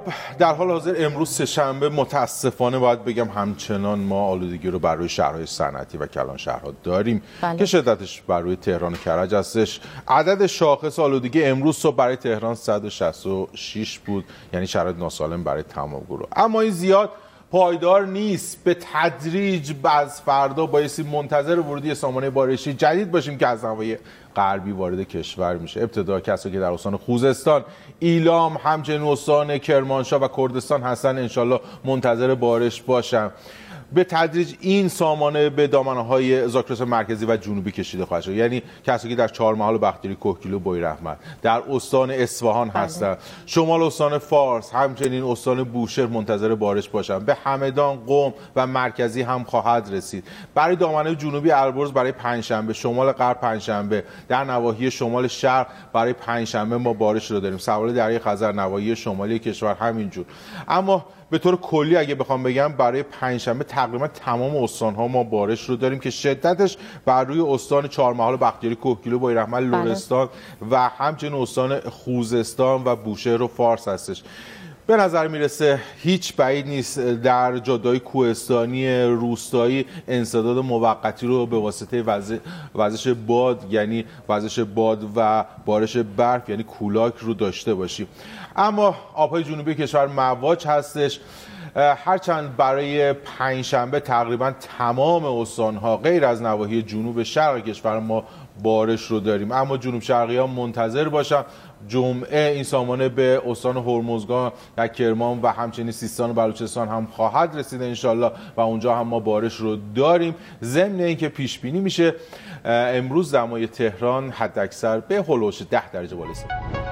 در حال حاضر امروز سه‌شنبه متاسفانه باید بگم همچنان ما آلودگی رو بر روی شهرهای صنعتی و کلان شهرها داریم که شدتش بر روی تهران و کرج هستش. عدد شاخص آلودگی امروز صبح برای تهران 166 بود، یعنی شرایط ناسالم برای تمام گروه. اما این زیاد پایدار نیست. به تدریج از فردا بایستی منتظر ورودی سامانه بارشی جدید باشیم که از نواحی غربی وارد کشور میشه. ابتدا کسایی که در استان خوزستان، ایلام، همچنین استان کرمانشاه و کردستان هستن انشالله منتظر بارش باشن. به تدریج این سامانه به دامنه‌های زاگرس مرکزی و جنوبی کشیده خواهد شد، یعنی کسایی که در چهارمحال و بختیاری، کوهگیلو و بویراحمد در استان اصفهان هستند، شمال استان فارس، همچنین استان بوشهر منتظر بارش باشن. به همدان، قم و مرکزی هم خواهد رسید. برای دامنه جنوبی البرز برای پنجشنبه، شمال غرب پنجشنبه، در نواحی شمال شرق برای پنجشنبه ما بارش رو داریم. سواحل دریای خزر، نواحی شمالی کشور همینجور. اما به طور کلی اگه بخوام بگم برای پنجشنبه تقریبا تمام استان‌ها ما بارش رو داریم که شدتش بر روی استان چهارمحال و بختیاری، کوهگیلو، بویراحمد، لرستان و همچنین استان خوزستان و بوشهر و فارس هستش. به نظر میرسه هیچ بعید نیست در جاده‌های کوهستانی روستایی انسداد موقتی رو به واسطه وزش باد، یعنی وزش باد و بارش برف یعنی کولاک رو داشته باشیم. اما آبهای جنوبی کشور مواج هستش، هرچند برای پنجشنبه تقریبا تمام استان‌ها غیر از نواحی جنوب شرق کشور ما بارش رو داریم، اما جنوب شرقی ها منتظر باشن. جمعه این سامانه به استان هرمزگان و کرمان و همچنین سیستان و بلوچستان هم خواهد رسید انشالله و اونجا هم ما بارش رو داریم. ضمن اینکه پیش بینی میشه امروز دمای تهران حداکثر به هولوش 10 درجه بالا رسید.